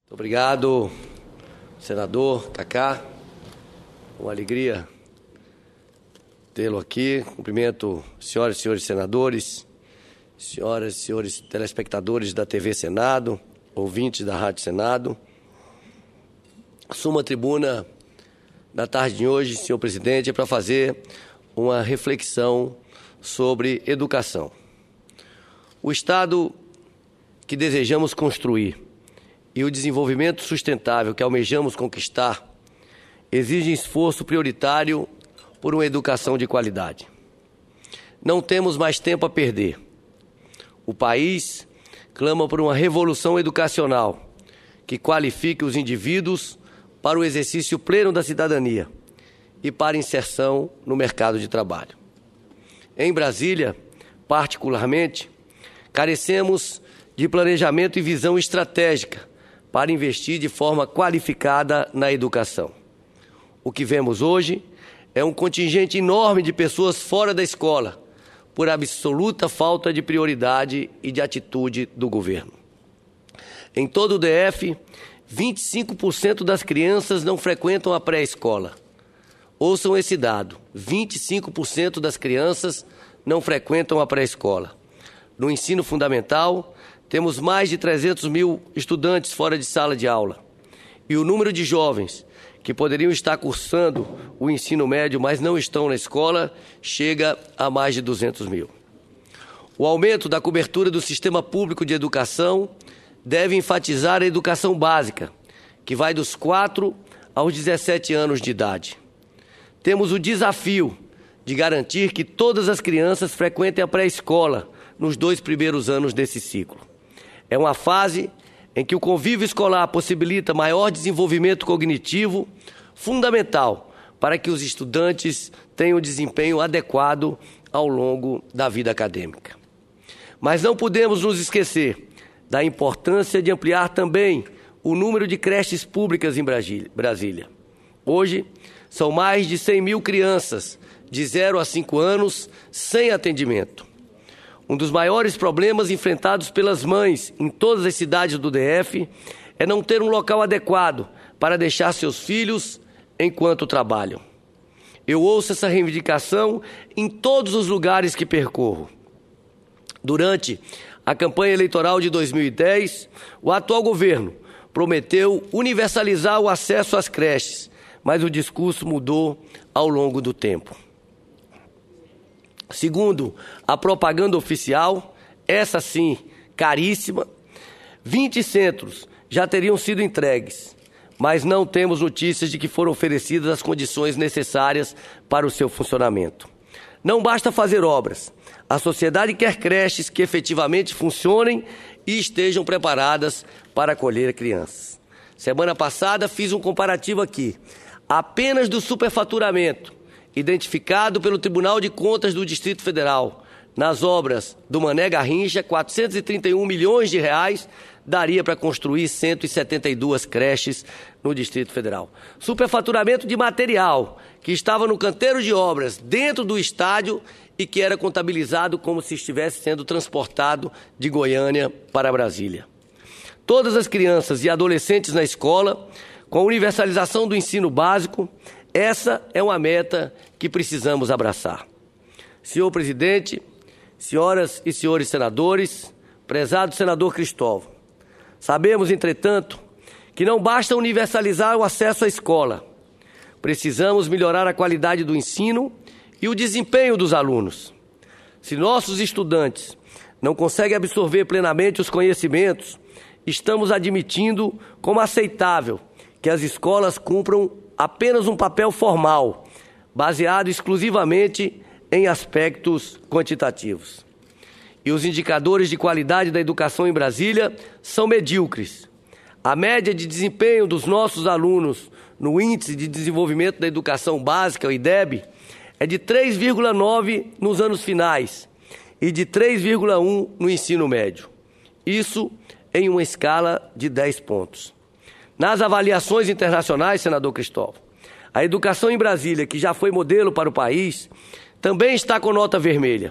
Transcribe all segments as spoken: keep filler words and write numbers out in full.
Muito obrigado, senador Cacá. Uma alegria tê-lo aqui. Cumprimento senhoras e senhores senadores, senhoras e senhores telespectadores da T V Senado, ouvintes da Rádio Senado. Assumo a tribuna da tarde de hoje, senhor presidente, para fazer uma reflexão sobre educação. O Estado que desejamos construir e o desenvolvimento sustentável que almejamos conquistar exigem esforço prioritário por uma educação de qualidade. Não temos mais tempo a perder. O país clama por uma revolução educacional que qualifique os indivíduos para o exercício pleno da cidadania e para inserção no mercado de trabalho. Em Brasília, particularmente, carecemos de planejamento e visão estratégica para investir de forma qualificada na educação. O que vemos hoje é um contingente enorme de pessoas fora da escola, por absoluta falta de prioridade e de atitude do governo. Em todo o D F, vinte e cinco por cento das crianças não frequentam a pré-escola. Ouçam esse dado, vinte e cinco por cento das crianças não frequentam a pré-escola. No ensino fundamental, temos mais de trezentos mil estudantes fora de sala de aula. E o número de jovens que poderiam estar cursando o ensino médio, mas não estão na escola, chega a mais de duzentos mil. O aumento da cobertura do sistema público de educação deve enfatizar a educação básica, que vai dos quatro aos dezessete anos de idade. Temos o desafio de garantir que todas as crianças frequentem a pré-escola nos dois primeiros anos desse ciclo. É uma fase em que o convívio escolar possibilita maior desenvolvimento cognitivo, fundamental para que os estudantes tenham desempenho adequado ao longo da vida acadêmica. Mas não podemos nos esquecer da importância de ampliar também o número de creches públicas em Brasília. Hoje, são mais de cem mil crianças de zero a cinco anos sem atendimento. Um dos maiores problemas enfrentados pelas mães em todas as cidades do D F é não ter um local adequado para deixar seus filhos enquanto trabalham. Eu ouço essa reivindicação em todos os lugares que percorro. Durante a campanha eleitoral de dois mil e dez, o atual governo prometeu universalizar o acesso às creches, mas o discurso mudou ao longo do tempo. Segundo a propaganda oficial, essa sim, caríssima, vinte centros já teriam sido entregues, mas não temos notícias de que foram oferecidas as condições necessárias para o seu funcionamento. Não basta fazer obras. A sociedade quer creches que efetivamente funcionem e estejam preparadas para acolher crianças. Semana passada fiz um comparativo aqui, apenas do superfaturamento identificado pelo Tribunal de Contas do Distrito Federal, nas obras do Mané Garrincha, quatrocentos e trinta e um milhões de reais, daria para construir cento e setenta e duas creches no Distrito Federal. Superfaturamento de material, que estava no canteiro de obras dentro do estádio e que era contabilizado como se estivesse sendo transportado de Goiânia para Brasília. Todas as crianças e adolescentes na escola, com a universalização do ensino básico, essa é uma meta que precisamos abraçar. Senhor presidente, senhoras e senhores senadores, prezado senador Cristóvão, sabemos, entretanto, que não basta universalizar o acesso à escola. Precisamos melhorar a qualidade do ensino e o desempenho dos alunos. Se nossos estudantes não conseguem absorver plenamente os conhecimentos, estamos admitindo como aceitável que as escolas cumpram apenas um papel formal, baseado exclusivamente em aspectos quantitativos. E os indicadores de qualidade da educação em Brasília são medíocres. A média de desempenho dos nossos alunos no Índice de Desenvolvimento da Educação Básica, o I D E B, é de três vírgula nove nos anos finais e de três vírgula um no ensino médio. Isso em uma escala de dez pontos. Nas avaliações internacionais, senador Cristóvão, a educação em Brasília, que já foi modelo para o país, também está com nota vermelha.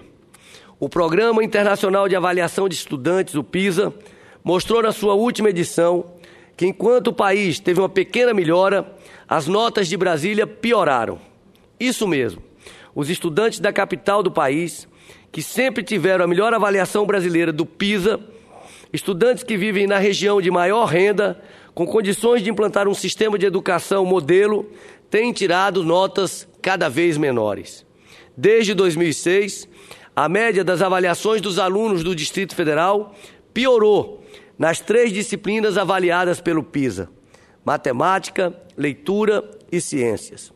O Programa Internacional de Avaliação de Estudantes, o PISA, mostrou na sua última edição que enquanto o país teve uma pequena melhora, as notas de Brasília pioraram. Isso mesmo, os estudantes da capital do país, que sempre tiveram a melhor avaliação brasileira do PISA, estudantes que vivem na região de maior renda, com condições de implantar um sistema de educação modelo, têm tirado notas cada vez menores. Desde dois mil e seis, a média das avaliações dos alunos do Distrito Federal piorou nas três disciplinas avaliadas pelo PISA: matemática, leitura e ciências.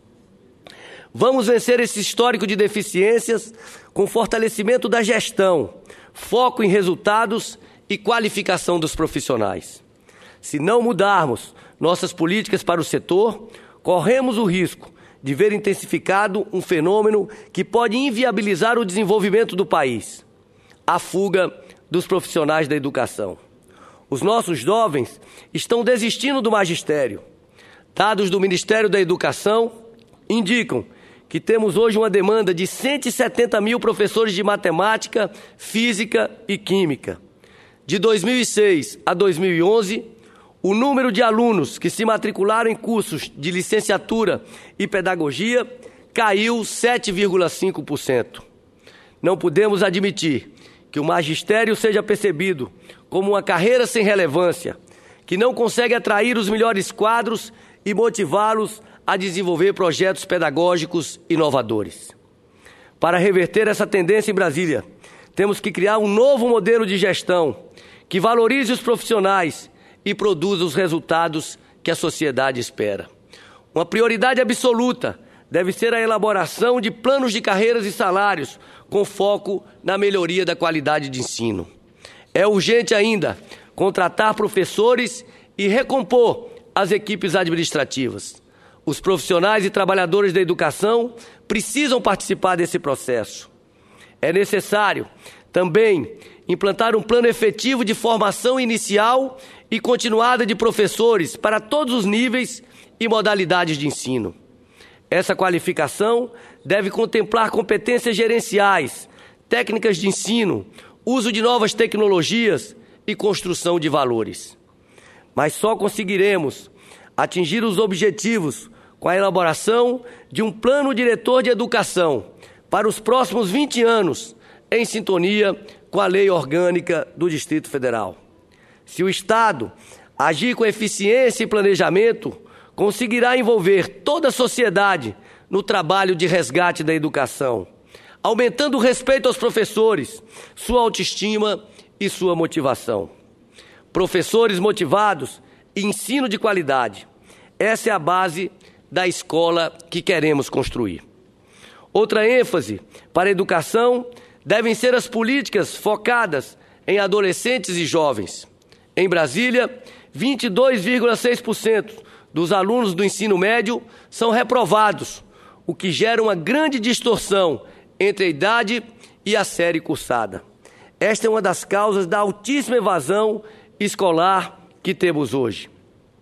Vamos vencer esse histórico de deficiências com fortalecimento da gestão, foco em resultados e qualificação dos profissionais. Se não mudarmos nossas políticas para o setor, corremos o risco de ver intensificado um fenômeno que pode inviabilizar o desenvolvimento do país: a fuga dos profissionais da educação. Os nossos jovens estão desistindo do magistério. Dados do Ministério da Educação indicam que temos hoje uma demanda de cento e setenta mil professores de matemática, física e química. De dois mil e seis a dois mil e onze, o número de alunos que se matricularam em cursos de licenciatura e pedagogia caiu sete vírgula cinco por cento. Não podemos admitir que o magistério seja percebido como uma carreira sem relevância, que não consegue atrair os melhores quadros e motivá-los a desenvolver projetos pedagógicos inovadores. Para reverter essa tendência em Brasília, temos que criar um novo modelo de gestão que valorize os profissionais e produza os resultados que a sociedade espera. Uma prioridade absoluta deve ser a elaboração de planos de carreiras e salários com foco na melhoria da qualidade de ensino. É urgente ainda contratar professores e recompor as equipes administrativas. Os profissionais e trabalhadores da educação precisam participar desse processo. É necessário também implantar um plano efetivo de formação inicial e continuada de professores para todos os níveis e modalidades de ensino. Essa qualificação deve contemplar competências gerenciais, técnicas de ensino, uso de novas tecnologias e construção de valores. Mas só conseguiremos atingir os objetivos com a elaboração de um plano diretor de educação para os próximos vinte anos, em sintonia com a Lei Orgânica do Distrito Federal. Se o Estado agir com eficiência e planejamento, conseguirá envolver toda a sociedade no trabalho de resgate da educação, aumentando o respeito aos professores, sua autoestima e sua motivação. Professores motivados e ensino de qualidade. Essa é a base da escola que queremos construir. Outra ênfase para a educação devem ser as políticas focadas em adolescentes e jovens. Em Brasília, vinte e dois vírgula seis por cento dos alunos do ensino médio são reprovados, o que gera uma grande distorção entre a idade e a série cursada. Esta é uma das causas da altíssima evasão escolar que temos hoje.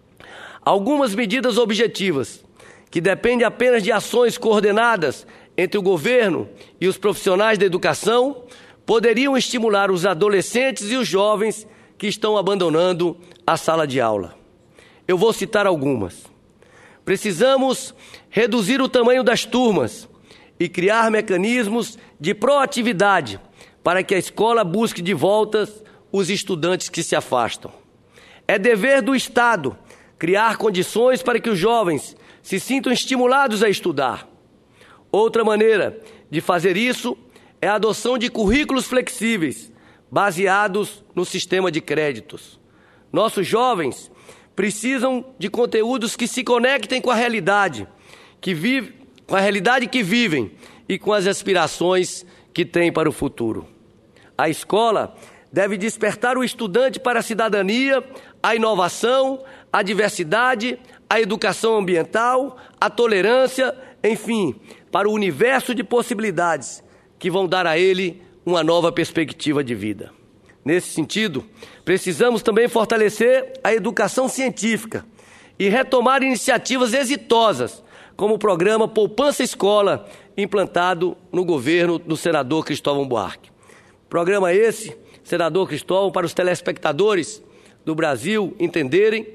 Algumas medidas objetivas, que dependem apenas de ações coordenadas entre o governo e os profissionais da educação, poderiam estimular os adolescentes e os jovens que estão abandonando a sala de aula. Eu vou citar algumas. Precisamos reduzir o tamanho das turmas e criar mecanismos de proatividade para que a escola busque de volta os estudantes que se afastam. É dever do Estado criar condições para que os jovens se sintam estimulados a estudar. Outra maneira de fazer isso é a adoção de currículos flexíveis, baseados no sistema de créditos. Nossos jovens precisam de conteúdos que se conectem com a realidade, que vive, com a realidade que vivem e com as aspirações que têm para o futuro. A escola deve despertar o estudante para a cidadania, a inovação, a diversidade, a educação ambiental, a tolerância, enfim, para o universo de possibilidades que vão dar a ele uma nova perspectiva de vida. Nesse sentido, precisamos também fortalecer a educação científica e retomar iniciativas exitosas, como o programa Poupança Escola, implantado no governo do senador Cristóvão Buarque. Programa esse, senador Cristóvão, para os telespectadores do Brasil entenderem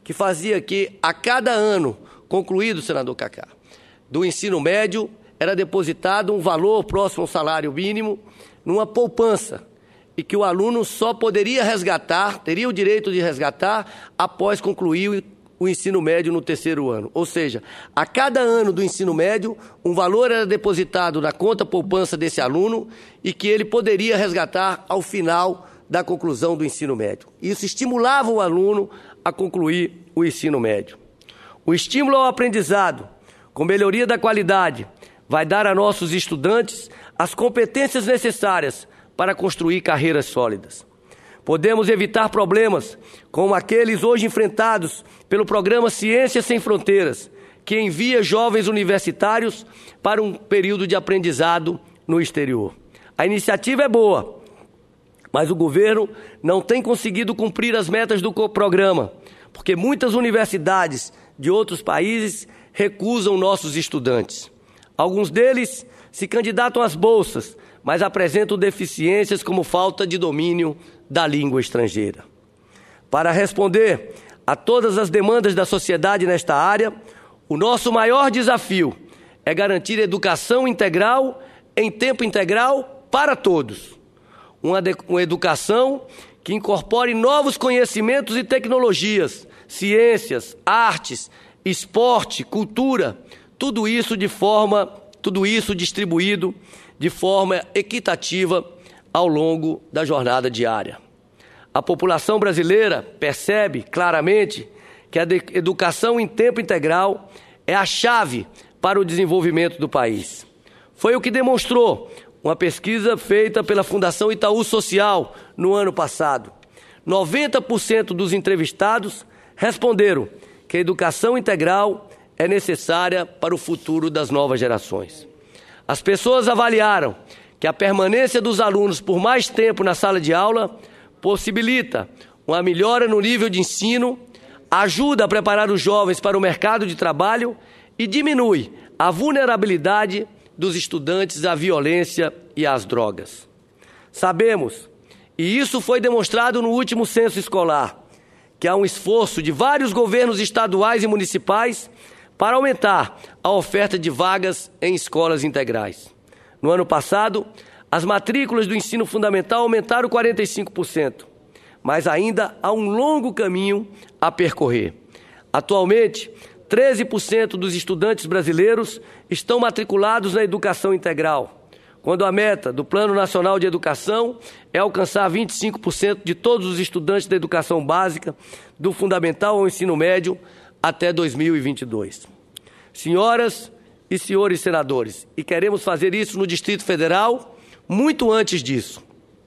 que fazia que, a cada ano concluído, senador Cacá, do ensino médio, era depositado um valor próximo ao salário mínimo numa poupança, e que o aluno só poderia resgatar, teria o direito de resgatar, após concluir o ensino médio no terceiro ano. Ou seja, a cada ano do ensino médio, um valor era depositado na conta poupança desse aluno e que ele poderia resgatar ao final da conclusão do ensino médio. Isso estimulava o aluno a concluir o ensino médio. O estímulo ao aprendizado, com melhoria da qualidade, vai dar a nossos estudantes as competências necessárias para construir carreiras sólidas. Podemos evitar problemas como aqueles hoje enfrentados pelo programa Ciências Sem Fronteiras, que envia jovens universitários para um período de aprendizado no exterior. A iniciativa é boa, mas o governo não tem conseguido cumprir as metas do programa, porque muitas universidades de outros países recusam nossos estudantes. Alguns deles se candidatam às bolsas, mas apresentam deficiências como falta de domínio da língua estrangeira. Para responder a todas as demandas da sociedade nesta área, o nosso maior desafio é garantir educação integral em tempo integral para todos. Uma, uma educação que incorpore novos conhecimentos e tecnologias, ciências, artes, esporte, cultura, tudo isso de forma, tudo isso distribuído de forma equitativa ao longo da jornada diária. A população brasileira percebe claramente que a educação em tempo integral é a chave para o desenvolvimento do país. Foi o que demonstrou uma pesquisa feita pela Fundação Itaú Social no ano passado. noventa por cento dos entrevistados responderam que a educação integral é necessária para o futuro das novas gerações. As pessoas avaliaram que a permanência dos alunos por mais tempo na sala de aula possibilita uma melhora no nível de ensino, ajuda a preparar os jovens para o mercado de trabalho e diminui a vulnerabilidade dos estudantes à violência e às drogas. Sabemos, e isso foi demonstrado no último censo escolar, que há um esforço de vários governos estaduais e municipais para aumentar a oferta de vagas em escolas integrais. No ano passado, as matrículas do ensino fundamental aumentaram quarenta e cinco por cento, mas ainda há um longo caminho a percorrer. Atualmente, treze por cento dos estudantes brasileiros estão matriculados na educação integral, quando a meta do Plano Nacional de Educação é alcançar vinte e cinco por cento de todos os estudantes da educação básica, do fundamental ao ensino médio, até dois mil e vinte e dois. Senhoras e senhores senadores, e queremos fazer isso no Distrito Federal muito antes disso.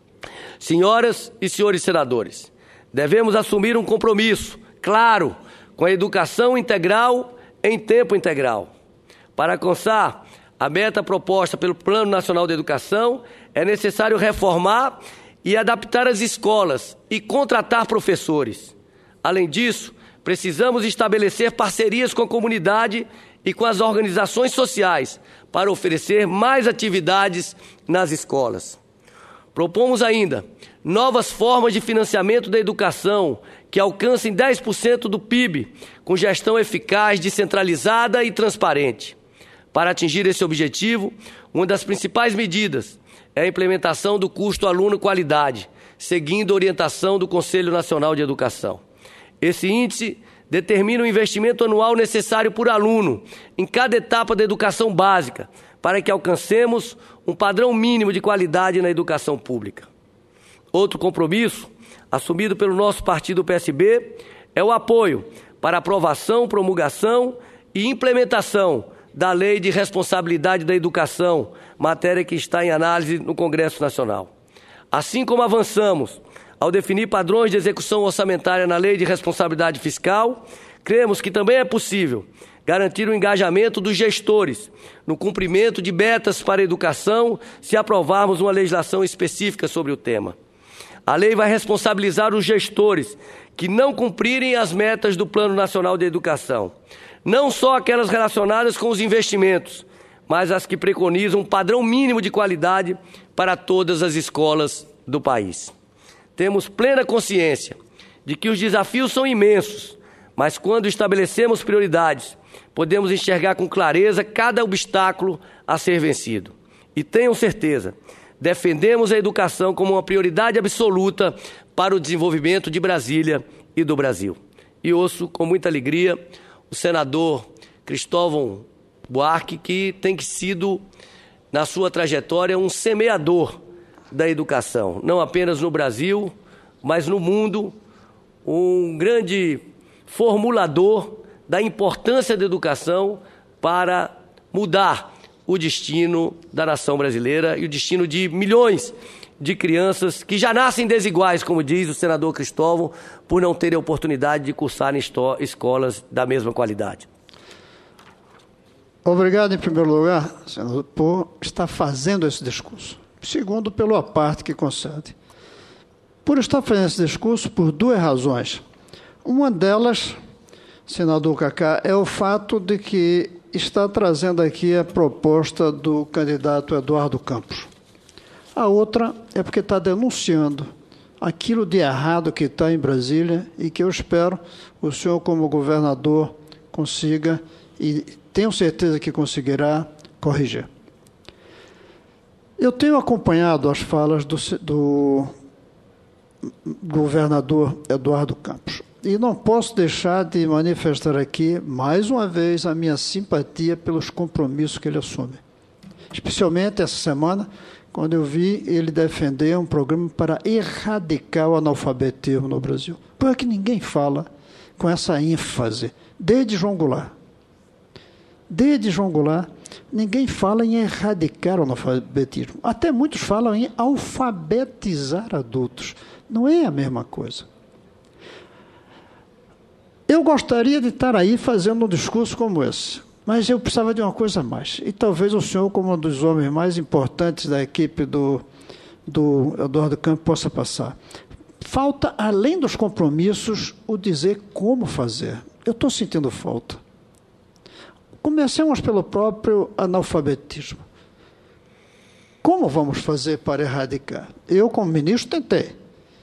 Senhoras e senhores senadores, devemos assumir um compromisso claro com a educação integral em tempo integral. Para alcançar a meta proposta pelo Plano Nacional de Educação, é necessário reformar e adaptar as escolas e contratar professores. Além disso, precisamos estabelecer parcerias com a comunidade e com as organizações sociais para oferecer mais atividades nas escolas. Propomos ainda novas formas de financiamento da educação que alcancem dez por cento do P I B, com gestão eficaz, descentralizada e transparente. Para atingir esse objetivo, uma das principais medidas é a implementação do custo aluno-qualidade, seguindo a orientação do Conselho Nacional de Educação. Esse índice determina o investimento anual necessário por aluno em cada etapa da educação básica, para que alcancemos um padrão mínimo de qualidade na educação pública. Outro compromisso, assumido pelo nosso partido P S B, é o apoio para aprovação, promulgação e implementação da Lei de Responsabilidade da Educação, matéria que está em análise no Congresso Nacional. Assim como avançamos ao definir padrões de execução orçamentária na Lei de Responsabilidade Fiscal, cremos que também é possível garantir o engajamento dos gestores no cumprimento de metas para a educação, se aprovarmos uma legislação específica sobre o tema. A lei vai responsabilizar os gestores que não cumprirem as metas do Plano Nacional de Educação, não só aquelas relacionadas com os investimentos, mas as que preconizam um padrão mínimo de qualidade para todas as escolas do país. Temos plena consciência de que os desafios são imensos, Mas quando estabelecemos prioridades, podemos enxergar com clareza cada obstáculo a ser vencido. E tenham certeza, defendemos a educação como uma prioridade absoluta para o desenvolvimento de Brasília e do Brasil. E ouço com muita alegria o senador Cristóvão Buarque, que tem sido, na sua trajetória, um semeador da educação, não apenas no Brasil, mas no mundo, um grande formulador da importância da educação para mudar o destino da nação brasileira e o destino de milhões de crianças que já nascem desiguais, como diz o senador Cristóvão, por não terem a oportunidade de cursar em escolas da mesma qualidade. Obrigado, em primeiro lugar, senador, por estar fazendo esse discurso. Segundo, pelo a parte que concede. Por estar fazendo esse discurso por duas razões. Uma delas, senador Cacá, é o fato de que está trazendo aqui a proposta do candidato Eduardo Campos. A outra é porque está denunciando aquilo de errado que está em Brasília e que eu espero o senhor, como governador, consiga, e tenho certeza que conseguirá, corrigir. Eu tenho acompanhado as falas do, do governador Eduardo Campos e não posso deixar de manifestar aqui, mais uma vez, a minha simpatia pelos compromissos que ele assume. Especialmente essa semana, quando eu vi ele defender um programa para erradicar o analfabetismo no Brasil. Por que ninguém fala com essa ênfase? Desde João Goulart. Desde João Goulart, ninguém fala em erradicar o analfabetismo. Até muitos falam em alfabetizar adultos. Não é a mesma coisa. Eu gostaria de estar aí fazendo um discurso como esse, mas eu precisava de uma coisa a mais. E talvez o senhor, como um dos homens mais importantes da equipe do, do Eduardo Campos, possa passar. Falta, além dos compromissos, o dizer como fazer. Eu estou sentindo falta. Comecemos pelo próprio analfabetismo. Como vamos fazer para erradicar? Eu, como ministro, tentei.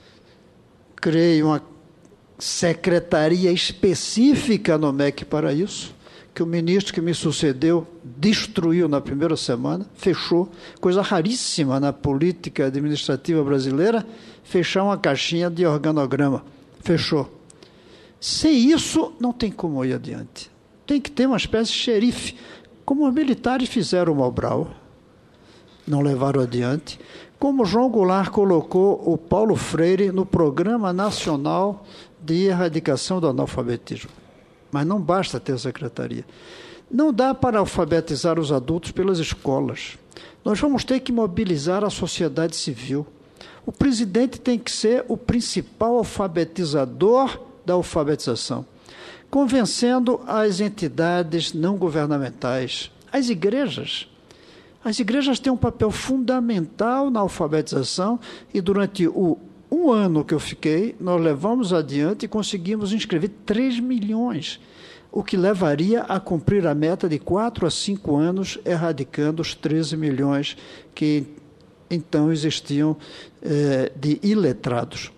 Criei uma secretaria específica no M E C para isso, que o ministro que me sucedeu destruiu na primeira semana, fechou, coisa raríssima na política administrativa brasileira, fechar uma caixinha de organograma, fechou. Sem isso, não tem como ir adiante. Tem que ter uma espécie de xerife, como os militares fizeram o Mobral, não levaram adiante, como João Goulart colocou o Paulo Freire no Programa Nacional de Erradicação do Analfabetismo. Mas não basta ter a secretaria. Não dá para alfabetizar os adultos pelas escolas. Nós vamos ter que mobilizar a sociedade civil. O presidente tem que ser o principal alfabetizador da alfabetização, convencendo as entidades não governamentais, as igrejas. As igrejas têm um papel fundamental na alfabetização e durante o um ano que eu fiquei, nós levamos adiante e conseguimos inscrever três milhões, o que levaria a cumprir a meta de quatro a cinco anos, erradicando os treze milhões que então existiam eh, de iletrados.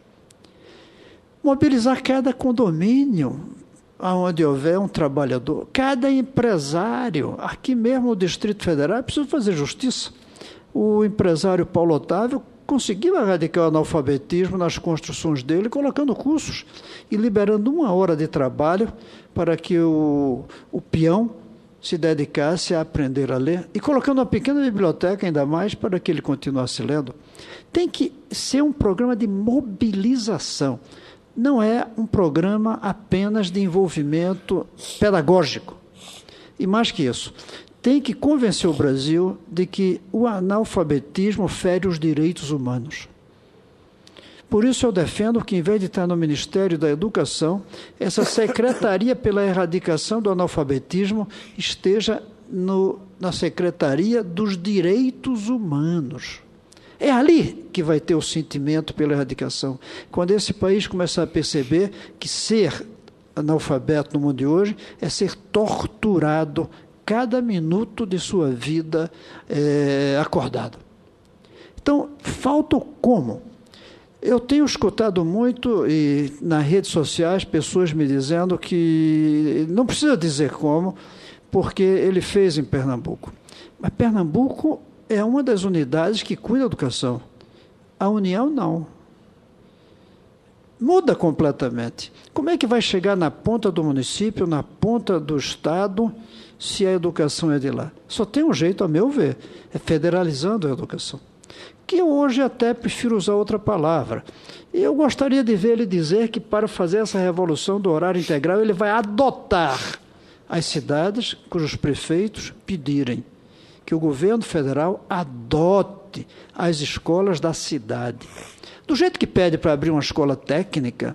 Mobilizar cada condomínio onde houver um trabalhador, cada empresário, aqui mesmo no Distrito Federal, é preciso fazer justiça. O empresário Paulo Otávio conseguiu erradicar o analfabetismo nas construções dele, colocando cursos e liberando uma hora de trabalho para que o, o peão se dedicasse a aprender a ler e colocando uma pequena biblioteca ainda mais para que ele continuasse lendo. Tem que ser um programa de mobilização. Não é um programa apenas de envolvimento pedagógico. E mais que isso, tem que convencer o Brasil de que o analfabetismo fere os direitos humanos. Por isso eu defendo que, em vez de estar no Ministério da Educação, essa Secretaria pela Erradicação do Analfabetismo esteja no, na Secretaria dos Direitos Humanos. É ali que vai ter o sentimento pela erradicação. Quando esse país começar a perceber que ser analfabeto no mundo de hoje é ser torturado cada minuto de sua vida é, acordado. Então, falta o como. Eu tenho escutado muito, e nas redes sociais, pessoas me dizendo que não precisa dizer como, porque ele fez em Pernambuco. Mas Pernambuco é uma das unidades que cuida da educação. A União, não. Muda completamente. Como é que vai chegar na ponta do município, na ponta do estado, se a educação é de lá? Só tem um jeito, a meu ver, é federalizando a educação. Que hoje até prefiro usar outra palavra. E eu gostaria de ver ele dizer que para fazer essa revolução do horário integral, ele vai adotar as cidades cujos prefeitos pedirem que o governo federal adote as escolas da cidade. Do jeito que pede para abrir uma escola técnica,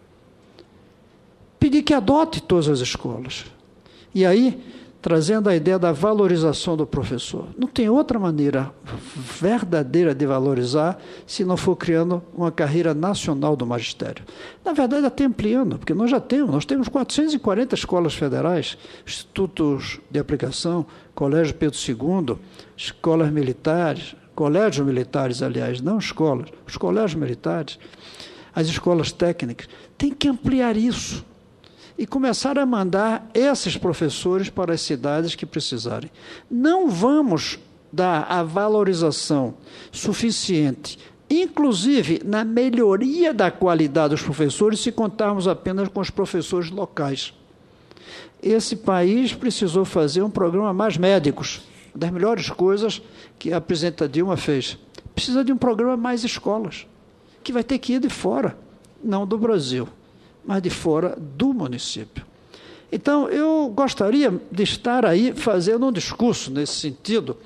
pedir que adote todas as escolas. E aí, trazendo a ideia da valorização do professor. Não tem outra maneira verdadeira de valorizar se não for criando uma carreira nacional do magistério. Na verdade, até ampliando, porque nós já temos, nós temos quatrocentas e quarenta escolas federais, institutos de aplicação, Colégio Pedro segundo, escolas militares, colégios militares, aliás, não escolas, os colégios militares, as escolas técnicas. Tem que ampliar isso e começar a mandar esses professores para as cidades que precisarem. Não vamos dar a valorização suficiente, inclusive na melhoria da qualidade dos professores, se contarmos apenas com os professores locais. Esse país precisou fazer um programa mais médicos, uma das melhores coisas que a presidenta Dilma fez. Precisa de um programa mais escolas, que vai ter que ir de fora, não do Brasil, mas de fora do município. Então, eu gostaria de estar aí fazendo um discurso nesse sentido,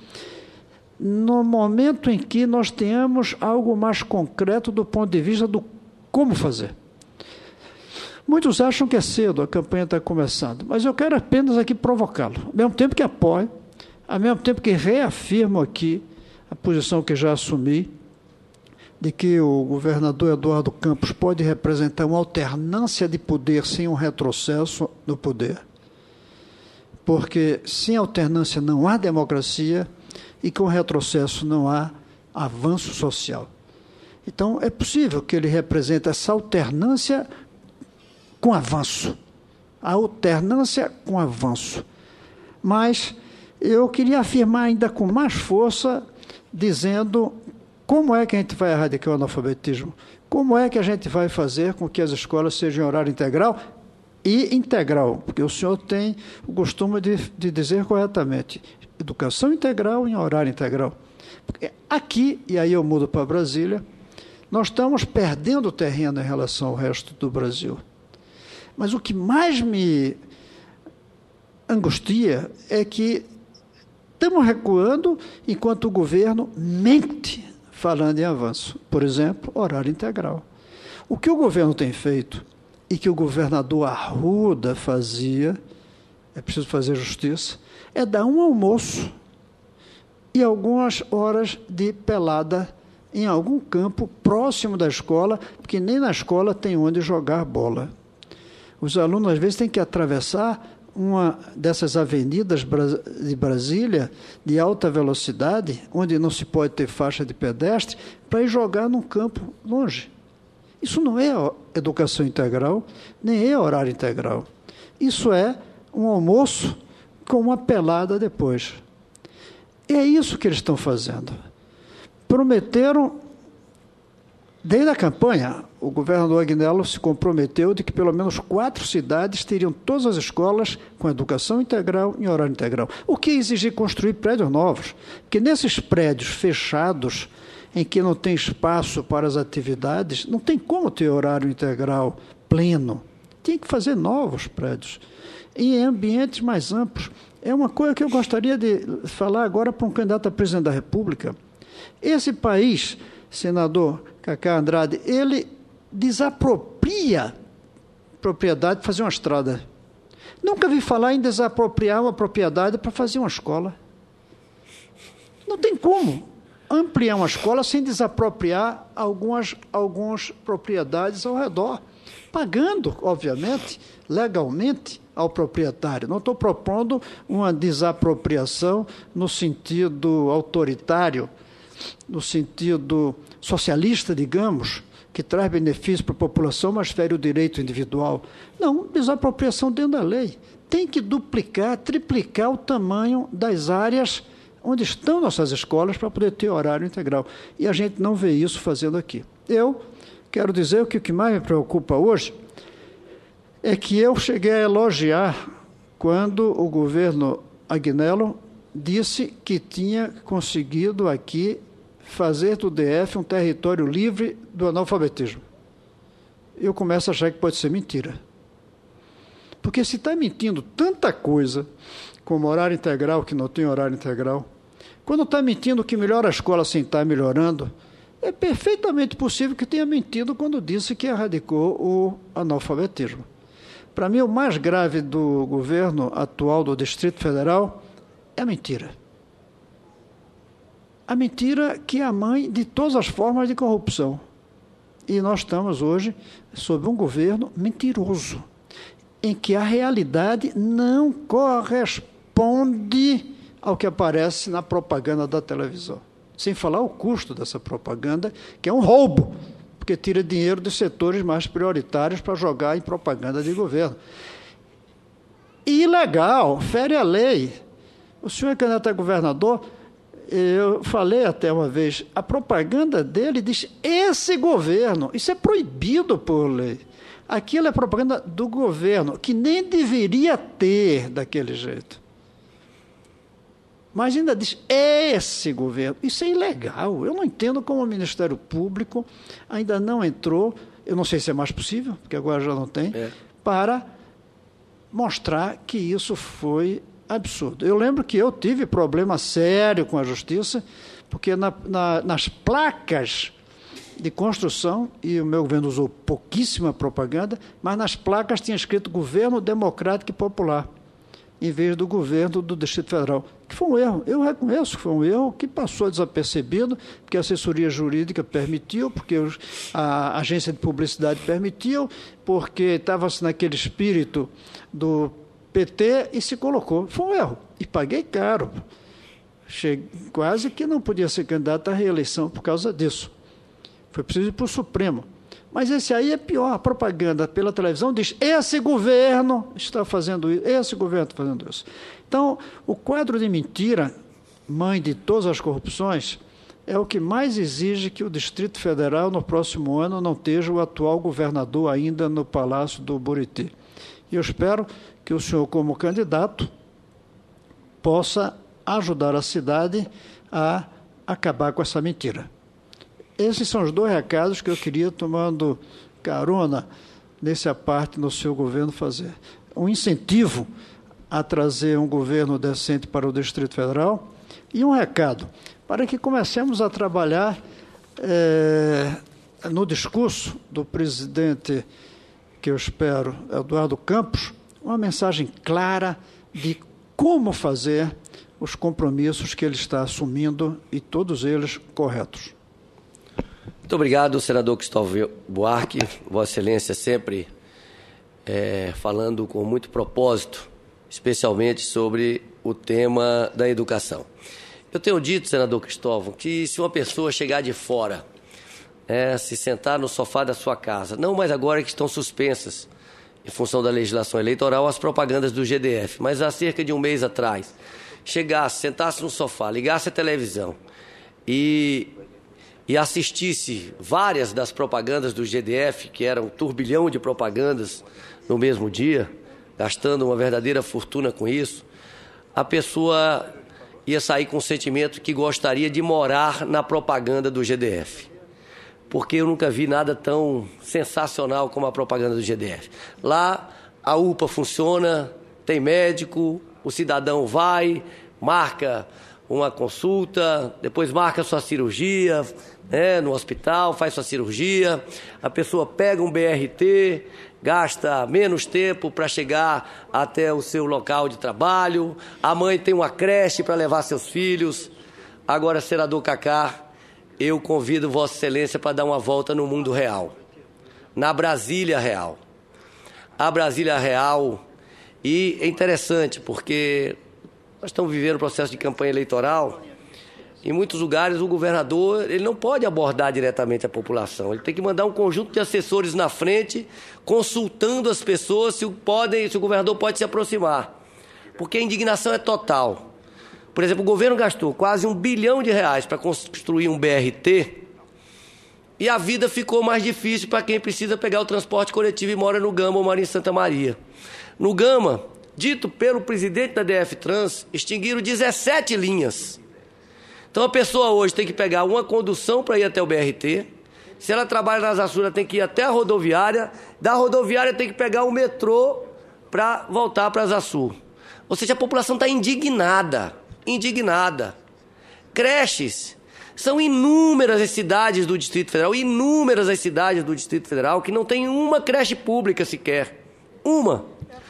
no momento em que nós tenhamos algo mais concreto do ponto de vista do como fazer. Muitos acham que é cedo, a campanha está começando, mas eu quero apenas aqui provocá-lo, ao mesmo tempo que apoio, ao mesmo tempo que reafirmo aqui a posição que já assumi, de que o governador Eduardo Campos pode representar uma alternância de poder sem um retrocesso no poder. Porque sem alternância não há democracia e com retrocesso não há avanço social. Então, é possível que ele represente essa alternância com avanço. A alternância com avanço. Mas eu queria afirmar ainda com mais força, dizendo como é que a gente vai erradicar o analfabetismo? Como é que a gente vai fazer com que as escolas sejam em horário integral e integral? Porque o senhor tem o costume de, de dizer corretamente, educação integral em horário integral. Porque aqui, e aí eu mudo para Brasília, nós estamos perdendo terreno em relação ao resto do Brasil. Mas o que mais me angustia é que estamos recuando enquanto o governo mente falando em avanço. Por exemplo, horário integral. O que o governo tem feito e que o governador Arruda fazia, é preciso fazer justiça, é dar um almoço e algumas horas de pelada em algum campo próximo da escola, porque nem na escola tem onde jogar bola. Os alunos, às vezes, têm que atravessar uma dessas avenidas de Brasília de alta velocidade, onde não se pode ter faixa de pedestre, para ir jogar num campo longe. Isso não é educação integral, nem é horário integral. Isso é um almoço com uma pelada depois. É isso que eles estão fazendo. Prometeram, desde a campanha, o governador Agnello se comprometeu de que pelo menos quatro cidades teriam todas as escolas com educação integral em horário integral. O que exigir construir prédios novos? Porque nesses prédios fechados, em que não tem espaço para as atividades, não tem como ter horário integral pleno. Tem que fazer novos prédios, em ambientes mais amplos. É uma coisa que eu gostaria de falar agora para um candidato a presidente da República. Esse país, senador Cacá Andrade, ele desapropria propriedade para fazer uma estrada. Nunca vi falar em desapropriar uma propriedade para fazer uma escola. Não tem como ampliar uma escola sem desapropriar algumas, algumas propriedades ao redor, pagando, obviamente, legalmente ao proprietário. Não estou propondo uma desapropriação no sentido autoritário, no sentido socialista, digamos, que que traz benefício para a população, mas fere o direito individual. Não, desapropriação dentro da lei. Tem que duplicar, triplicar o tamanho das áreas onde estão nossas escolas para poder ter horário integral. E a gente não vê isso fazendo aqui. Eu quero dizer que o que mais me preocupa hoje é que eu cheguei a elogiar quando o governo Agnello disse que tinha conseguido aqui fazer do D F um território livre do analfabetismo. Eu começo a achar que pode ser mentira. Porque se está mentindo tanta coisa, como horário integral, que não tem horário integral, quando está mentindo que melhora a escola sem estar melhorando, é perfeitamente possível que tenha mentido quando disse que erradicou o analfabetismo. Para mim, o mais grave do governo atual do Distrito Federal é a mentira. A mentira que é a mãe de todas as formas de corrupção. E nós estamos hoje sob um governo mentiroso, em que a realidade não corresponde ao que aparece na propaganda da televisão. Sem falar o custo dessa propaganda, que é um roubo, porque tira dinheiro dos setores mais prioritários para jogar em propaganda de governo. Ilegal, fere a lei. O senhor é candidato a governador, eu falei até uma vez, a propaganda dele diz esse governo, isso é proibido por lei. Aquilo é propaganda do governo, que nem deveria ter daquele jeito. Mas ainda diz esse governo. Isso é ilegal. Eu não entendo como o Ministério Público ainda não entrou, eu não sei se é mais possível, porque agora já não tem, é. para mostrar que isso foi absurdo. Eu lembro que eu tive problema sério com a Justiça, porque na, na, nas placas de construção, e o meu governo usou pouquíssima propaganda, mas nas placas tinha escrito Governo Democrático e Popular, em vez do governo do Distrito Federal, que foi um erro. Eu reconheço que foi um erro que passou desapercebido, porque a assessoria jurídica permitiu, porque a agência de publicidade permitiu, porque estava-se naquele espírito do P T e se colocou. Foi um erro. E paguei caro. Cheguei, quase que não podia ser candidato à reeleição por causa disso. Foi preciso ir para o Supremo. Mas esse aí é pior. A propaganda pela televisão diz esse governo está fazendo isso, esse governo está fazendo isso. Então, o quadro de mentira, mãe de todas as corrupções, é o que mais exige que o Distrito Federal, no próximo ano, não esteja o atual governador ainda no Palácio do Buriti. E eu espero que o senhor, como candidato, possa ajudar a cidade a acabar com essa mentira. Esses são os dois recados que eu queria, tomando carona nessa parte no seu governo, fazer. Um incentivo a trazer um governo decente para o Distrito Federal e um recado para que comecemos a trabalhar é, no discurso do presidente, que eu espero, Eduardo Campos, uma mensagem clara de como fazer os compromissos que ele está assumindo e todos eles corretos. Muito obrigado, senador Cristóvão Buarque, Vossa Excelência sempre é, falando com muito propósito, especialmente sobre o tema da educação. Eu tenho dito, senador Cristóvão, que se uma pessoa chegar de fora, é, se sentar no sofá da sua casa, não mais agora que estão suspensas, em função da legislação eleitoral, as propagandas do G D F, mas há cerca de um mês atrás, chegasse, sentasse no sofá, ligasse a televisão e... e assistisse várias das propagandas do G D F, que eram um turbilhão de propagandas no mesmo dia, gastando uma verdadeira fortuna com isso, a pessoa ia sair com o sentimento que gostaria de morar na propaganda do G D F. Porque eu nunca vi nada tão sensacional como a propaganda do G D F. Lá, a U P A funciona, tem médico, o cidadão vai, marca uma consulta, depois marca sua cirurgia, né, no hospital, faz sua cirurgia, a pessoa pega um B R T, gasta menos tempo para chegar até o seu local de trabalho, a mãe tem uma creche para levar seus filhos. Agora, senador Cacá, eu convido Vossa Excelência para dar uma volta no mundo real, na Brasília real. A Brasília real, e é interessante porque nós estamos vivendo um processo de campanha eleitoral Em muitos lugares, o governador ele não pode abordar diretamente a população. Ele tem que mandar um conjunto de assessores na frente, consultando as pessoas se o, podem, se o governador pode se aproximar. Porque a indignação é total. Por exemplo, o governo gastou quase um bilhão de reais para construir um B R T e a vida ficou mais difícil para quem precisa pegar o transporte coletivo e mora no Gama ou mora em Santa Maria. No Gama, dito pelo presidente da D F Trans, extinguiram dezessete linhas. Então a pessoa hoje tem que pegar uma condução para ir até o B R T. Se ela trabalha nas Açuras, tem que ir até a rodoviária. Da rodoviária tem que pegar o metrô para voltar para as Açu. Ou seja, a população está indignada. Indignada. Creches. São inúmeras as cidades do Distrito Federal, inúmeras as cidades do Distrito Federal que não tem uma creche pública sequer. Uma.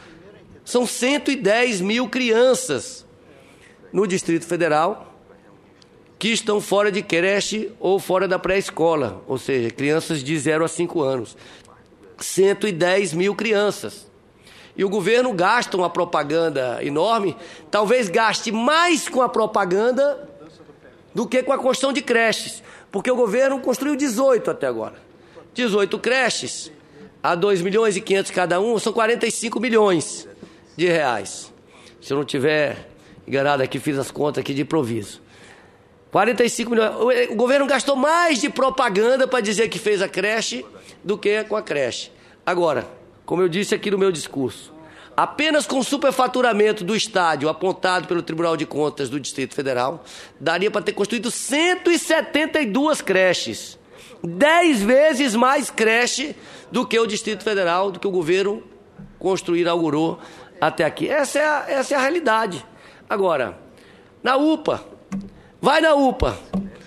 São cento e dez mil crianças no Distrito Federal que estão fora de creche ou fora da pré-escola, ou seja, crianças de zero a cinco anos. cento e dez mil crianças. E o governo gasta uma propaganda enorme, talvez gaste mais com a propaganda do que com a construção de creches, porque o governo construiu dezoito até agora. dezoito creches, a dois milhões e quinhentos cada um, são quarenta e cinco milhões de reais. Se eu não tiver enganado aqui, fiz as contas aqui de improviso. quarenta e cinco milhões. O governo gastou mais de propaganda para dizer que fez a creche do que com a creche. Agora, como eu disse aqui no meu discurso, apenas com o superfaturamento do estádio apontado pelo Tribunal de Contas do Distrito Federal, daria para ter construído cento e setenta e duas creches. Dez vezes mais creche do que o Distrito Federal, do que o governo construiu, inaugurou até aqui. Essa é a, essa é a realidade. Agora, na U P A, vai na U P A.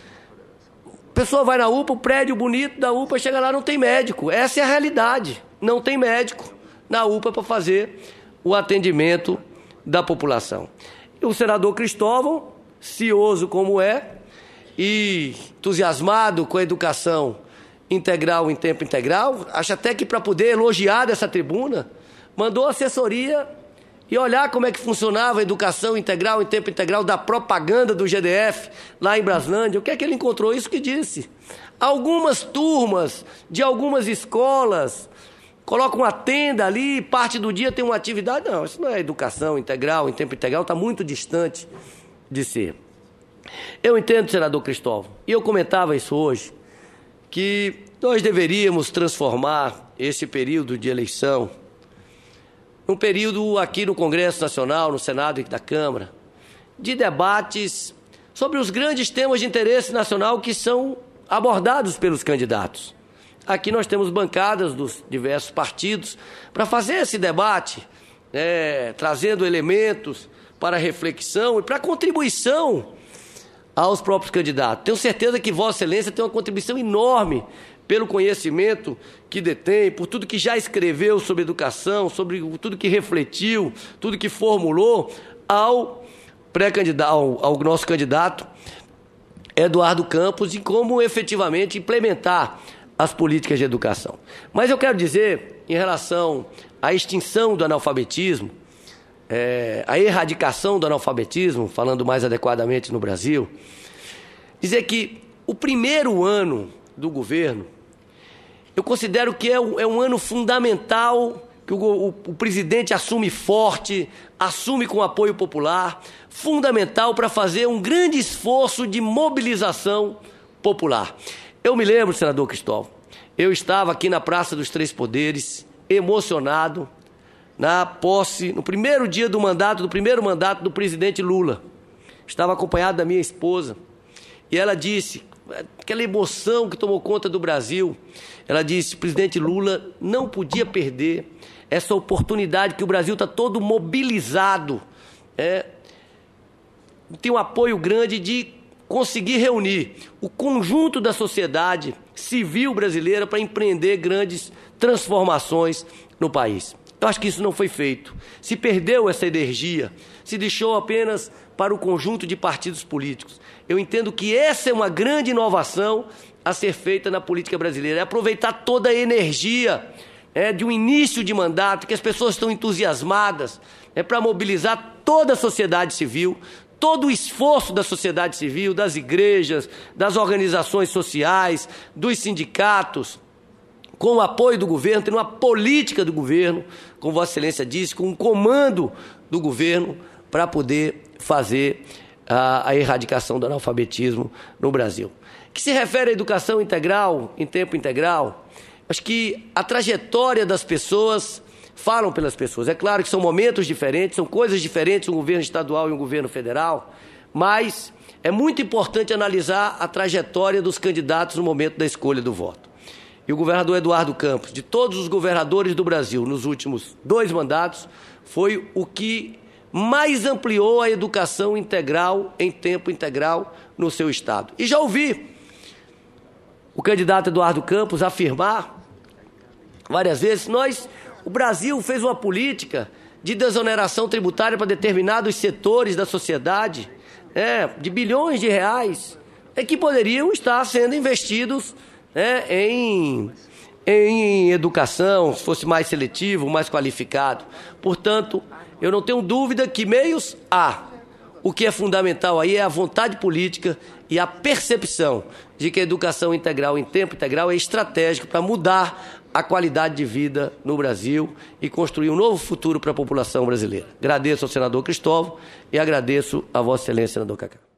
A pessoa vai na U P A, o prédio bonito da U P A, chega lá, não tem médico. Essa é a realidade. Não tem médico na U P A para fazer o atendimento da população. E o senador Cristóvão, cioso como é, e entusiasmado com a educação integral em tempo integral, acha até que para poder elogiar dessa tribuna, mandou assessoria e olhar como é que funcionava a educação integral em tempo integral da propaganda do G D F lá em Braslândia. O que é que ele encontrou? Isso que disse. Algumas turmas de algumas escolas colocam uma tenda ali, parte do dia tem uma atividade. Não, isso não é educação integral em tempo integral, está muito distante de ser. Eu entendo, senador Cristóvão, e eu comentava isso hoje, que nós deveríamos transformar esse período de eleição um período aqui no Congresso Nacional, no Senado e da Câmara, de debates sobre os grandes temas de interesse nacional que são abordados pelos candidatos. Aqui nós temos bancadas dos diversos partidos para fazer esse debate, é, trazendo elementos para reflexão e para contribuição aos próprios candidatos. Tenho certeza que Vossa Excelência tem uma contribuição enorme pelo conhecimento que detém, por tudo que já escreveu sobre educação, sobre tudo que refletiu, tudo que formulou ao pré-candidato, ao, ao nosso candidato Eduardo Campos, e como efetivamente implementar as políticas de educação. Mas eu quero dizer, em relação à extinção do analfabetismo, é, a erradicação do analfabetismo, falando mais adequadamente no Brasil, dizer que o primeiro ano do governo, eu considero que é um, é um ano fundamental, que o, o, o presidente assume forte, assume com apoio popular, fundamental para fazer um grande esforço de mobilização popular. Eu me lembro, senador Cristóvão, eu estava aqui na Praça dos Três Poderes, emocionado, na posse, no primeiro dia do mandato, do primeiro mandato do presidente Lula. Estava acompanhado da minha esposa, e ela disse, aquela emoção que tomou conta do Brasil, ela disse, o presidente Lula não podia perder essa oportunidade que o Brasil está todo mobilizado, é, tem um apoio grande de conseguir reunir o conjunto da sociedade civil brasileira para empreender grandes transformações no país. Eu acho que isso não foi feito. Se perdeu essa energia, se deixou apenas para o conjunto de partidos políticos. Eu entendo que essa é uma grande inovação a ser feita na política brasileira, é aproveitar toda a energia é, de um início de mandato, que as pessoas estão entusiasmadas, é para mobilizar toda a sociedade civil, todo o esforço da sociedade civil, das igrejas, das organizações sociais, dos sindicatos, com o apoio do governo, tendo uma política do governo, como Vossa Excelência disse, com um comando do governo para poder fazer a, a erradicação do analfabetismo no Brasil. Que se refere à educação integral, em tempo integral, acho que a trajetória das pessoas falam pelas pessoas. É claro que são momentos diferentes, são coisas diferentes, um governo estadual e um governo federal, mas é muito importante analisar a trajetória dos candidatos no momento da escolha do voto. E o governador Eduardo Campos, de todos os governadores do Brasil nos últimos dois mandatos, foi o que mais ampliou a educação integral em tempo integral no seu estado. E já ouvi o candidato Eduardo Campos afirmar várias vezes, nós, o Brasil fez uma política de desoneração tributária para determinados setores da sociedade, é, de bilhões de reais, é, que poderiam estar sendo investidos é, em, em educação, se fosse mais seletivo, mais qualificado. Portanto, eu não tenho dúvida que meios há. O que é fundamental aí é a vontade política e a percepção de que a educação integral em tempo integral é estratégica para mudar a qualidade de vida no Brasil e construir um novo futuro para a população brasileira. Agradeço ao senador Cristóvão e agradeço a Vossa Excelência, senador Cacá.